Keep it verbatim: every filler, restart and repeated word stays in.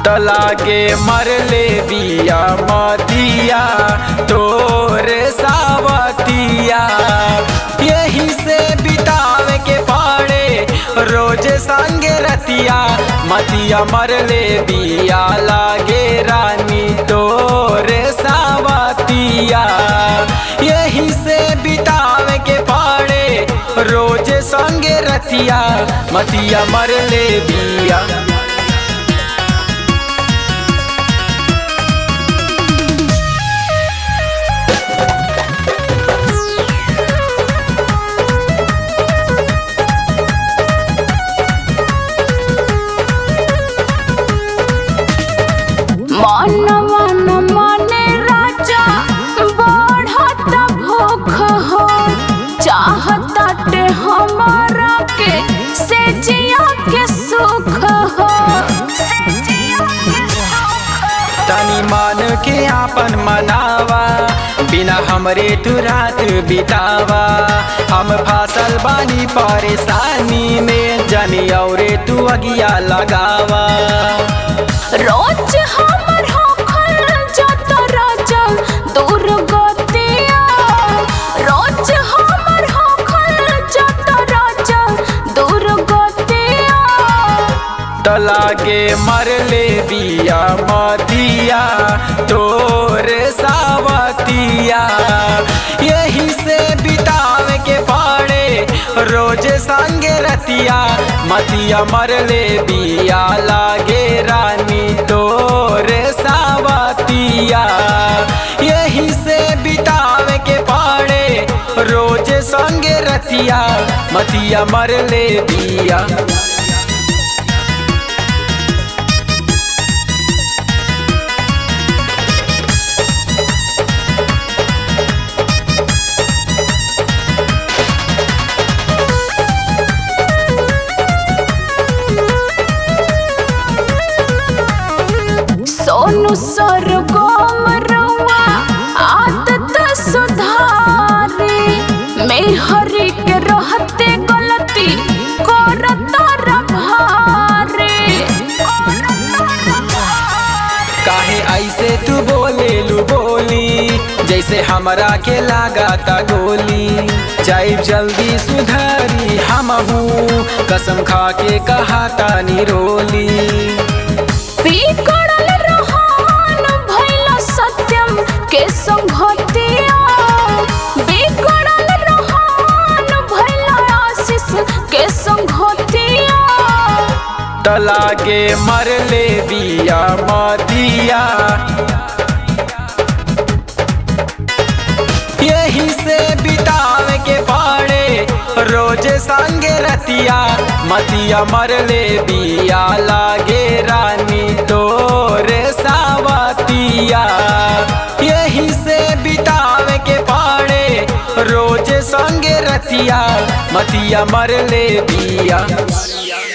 लागे मरले बिया मतिया तोरे सावतिया। यही से बितावे के पड़े रोज संगे रतिया। मतिया मरले बिया लागे रानी तोरे सावतिया। यही से बितावे के पड़े रोज संगे रतिया। मतिया मरले बिया। मनवा न माने राजा बढ़त भूख हो। चाहताटे हमारा के से जिया के सुख हो। तनी मान के आपन मनावा बिना हमरे तू रात बितावा। हम फासल बानी परेशानी में जानी औरे तू अगिया लगावा। रोज हमर होखल जाता राजा दूर गतिया। रोज हमर होखल जाता राजा दूर गतिया। लागे मरले बिया मतिया तोरे सावतिया। यही से बितावे के पड़े रोज संगे रतिया। मतिया मरले बिया लागे रानी तोरे सावतिया। यही से बितावे के पड़े रोज संगे रतिया। मतिया मरले बिया। सोनू सरगम रउआ आदत सुधारे। मैं हरी के रहते गलती करता रभारे। काहे ऐसे तू बोले लू बोली जैसे हमरा के लगाता गोली। जाइब जल्दी सुधारी हमहू कसम खा के कहाता निरोली। बिगड़ल रहन भइल सत्यम के संगतिया। बिगड़ल रहन भइल आशीष के संगतिया। लागे मरले बिया मतिया। यही से बितावे के पड़े रोज संगे रतिया। मतिया मरले बिया लागे रानी तोरे सावतिया। यही से बितावे के पड़े रोज संगे रतिया। मतिया मरले बिया।